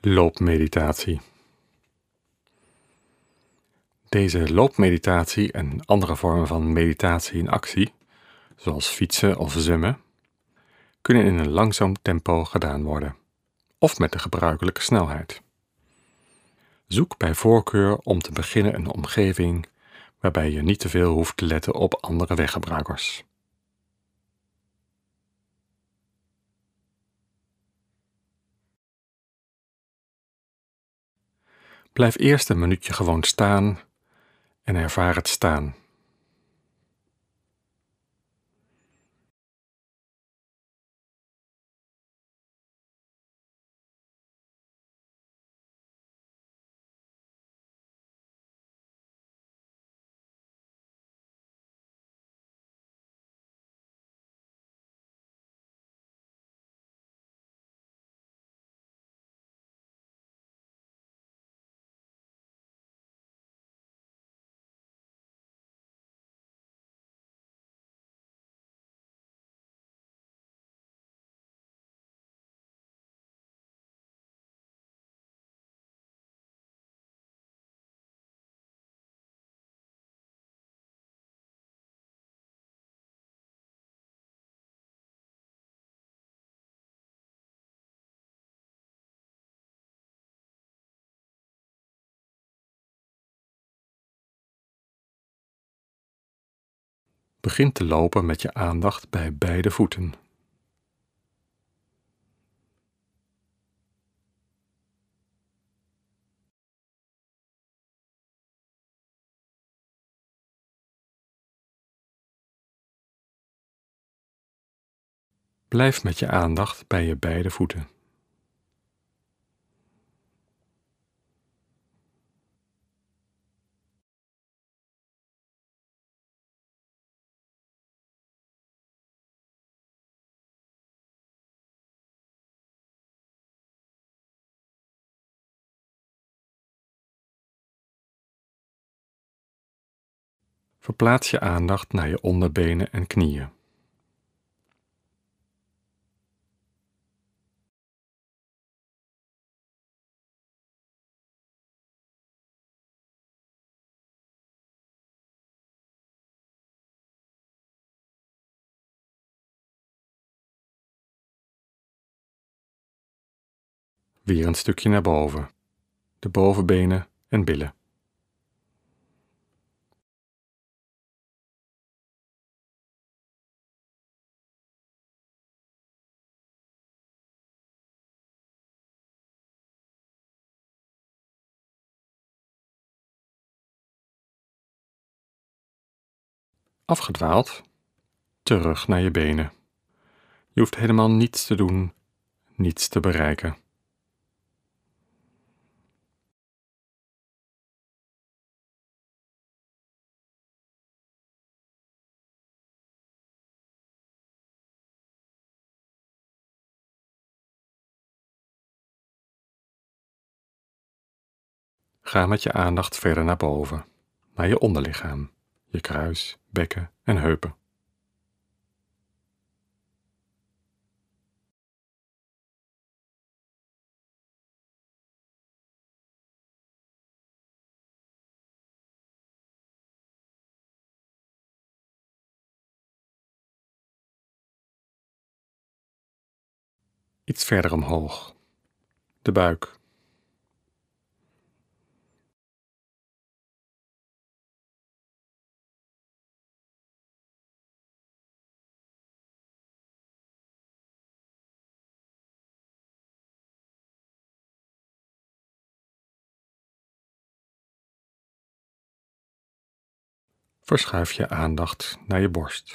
Loopmeditatie. Deze loopmeditatie en andere vormen van meditatie in actie, zoals fietsen of zwemmen, kunnen in een langzaam tempo gedaan worden, of met de gebruikelijke snelheid. Zoek bij voorkeur om te beginnen een omgeving waarbij je niet te veel hoeft te letten op andere weggebruikers. Blijf eerst een minuutje gewoon staan en ervaar het staan. Begin te lopen met je aandacht bij beide voeten. Blijf met je aandacht bij je beide voeten. Verplaats je aandacht naar je onderbenen en knieën. Weer een stukje naar boven, de bovenbenen en billen. Afgedwaald, terug naar je benen. Je hoeft helemaal niets te doen, niets te bereiken. Ga met je aandacht verder naar boven, naar je onderlichaam, je kruis, bekken en heupen. Iets verder omhoog, de buik. Verschuif je aandacht naar je borst.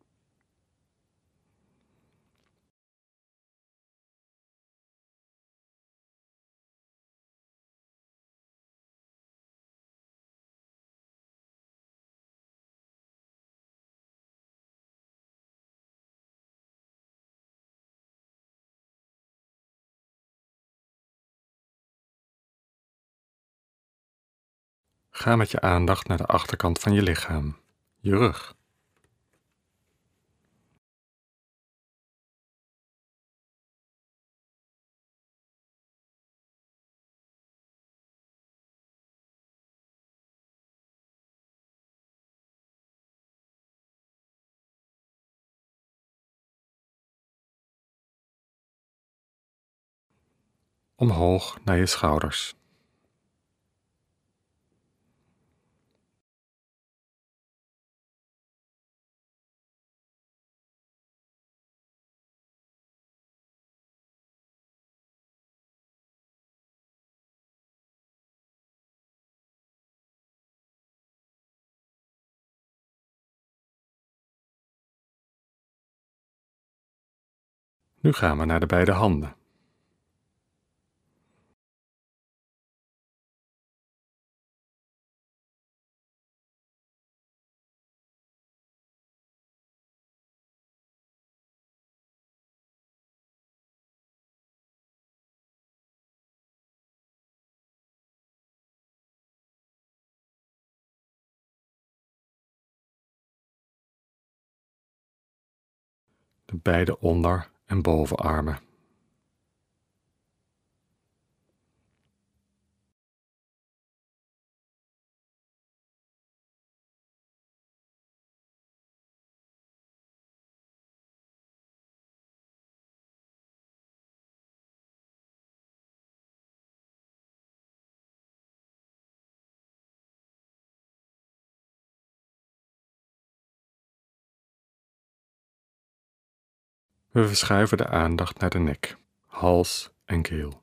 Ga met je aandacht naar de achterkant van je lichaam, je rug. omhoog naar je schouders. Nu gaan we naar de beide handen. De beide onder- en bovenarmen. We verschuiven de aandacht naar de nek, hals en keel.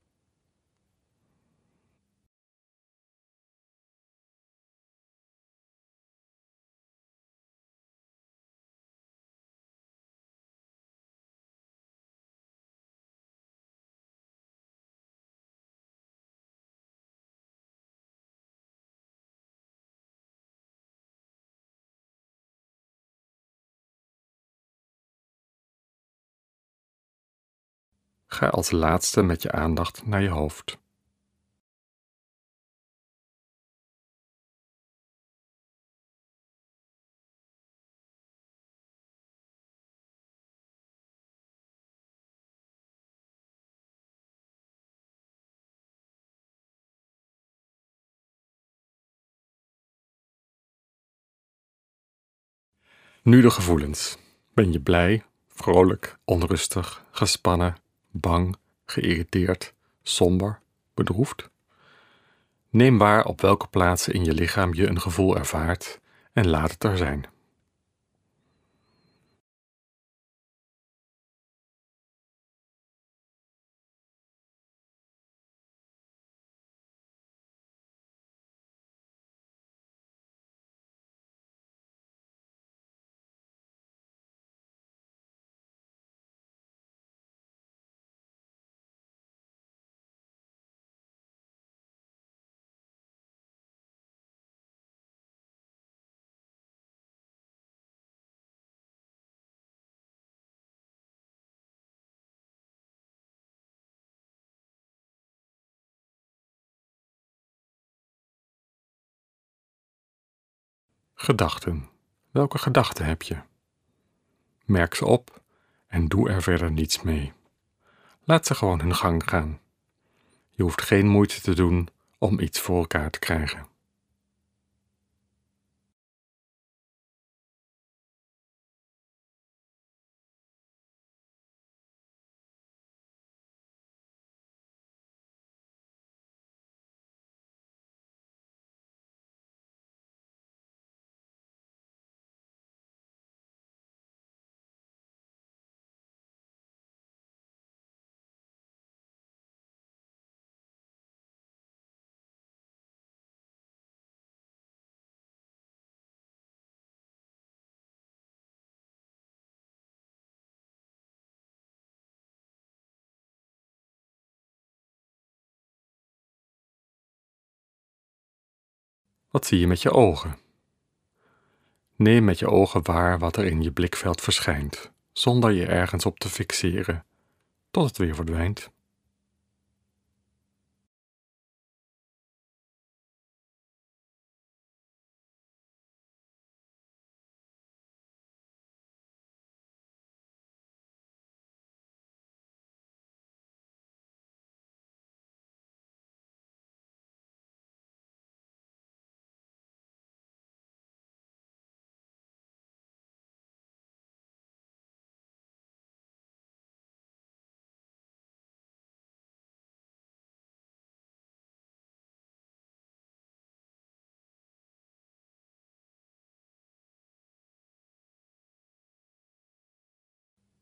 Ga als laatste met je aandacht naar je hoofd. Nu de gevoelens. Ben je blij, vrolijk, onrustig, gespannen, bang, geïrriteerd, somber, bedroefd? Neem waar op welke plaatsen in je lichaam je een gevoel ervaart en laat het er zijn. Gedachten. Welke gedachten heb je? Merk ze op en doe er verder niets mee. Laat ze gewoon hun gang gaan. Je hoeft geen moeite te doen om iets voor elkaar te krijgen. Wat zie je met je ogen? Neem met je ogen waar wat er in je blikveld verschijnt, zonder je ergens op te fixeren, tot het weer verdwijnt.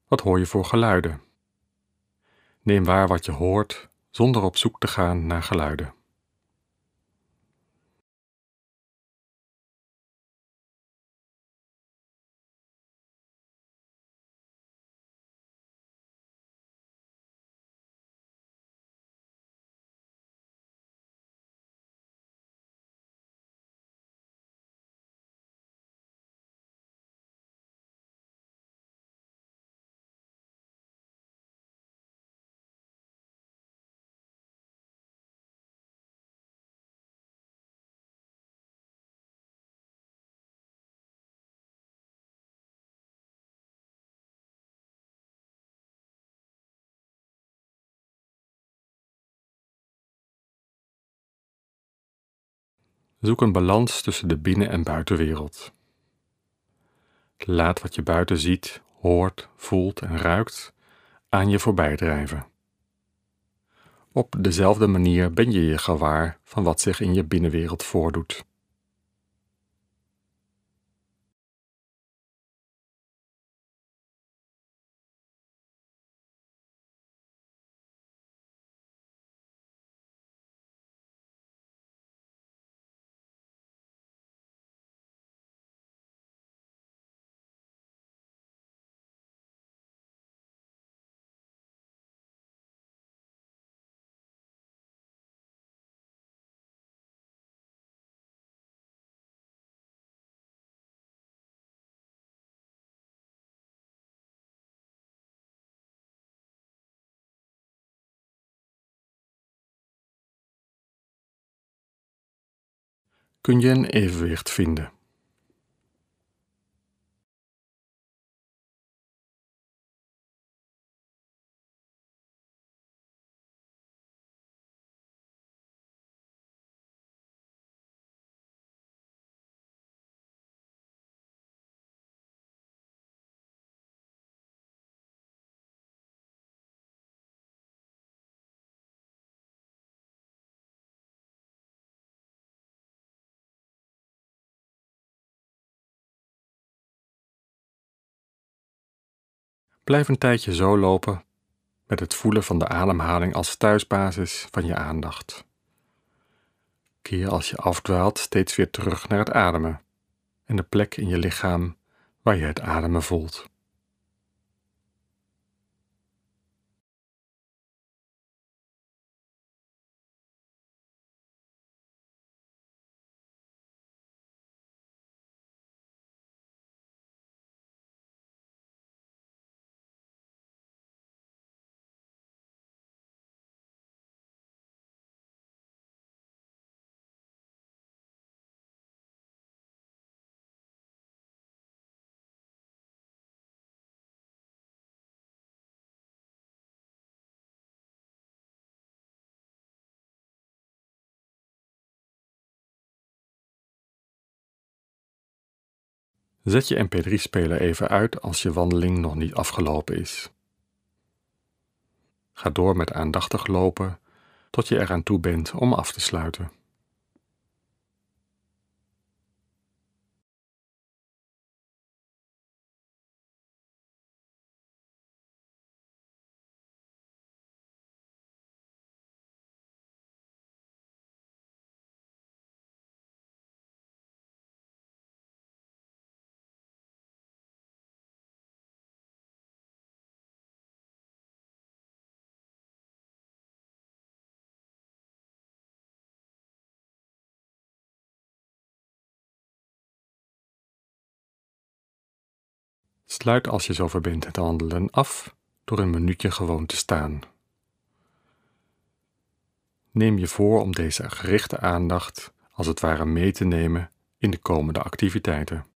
Wat hoor je voor geluiden? Neem waar wat je hoort, zonder op zoek te gaan naar geluiden. Zoek een balans tussen de binnen- en buitenwereld. Laat wat je buiten ziet, hoort, voelt en ruikt aan je voorbij drijven. Op dezelfde manier ben je je gewaar van wat zich in je binnenwereld voordoet. Kun je een evenwicht vinden? Blijf een tijdje zo lopen, met het voelen van de ademhaling als thuisbasis van je aandacht. Keer als je afdwaalt steeds weer terug naar het ademen en de plek in je lichaam waar je het ademen voelt. Zet je mp3-speler even uit als je wandeling nog niet afgelopen is. Ga door met aandachtig lopen tot je eraan toe bent om af te sluiten. Sluit als je zover bent het wandelen af door een minuutje gewoon te staan. Neem je voor om deze gerichte aandacht als het ware mee te nemen in de komende activiteiten.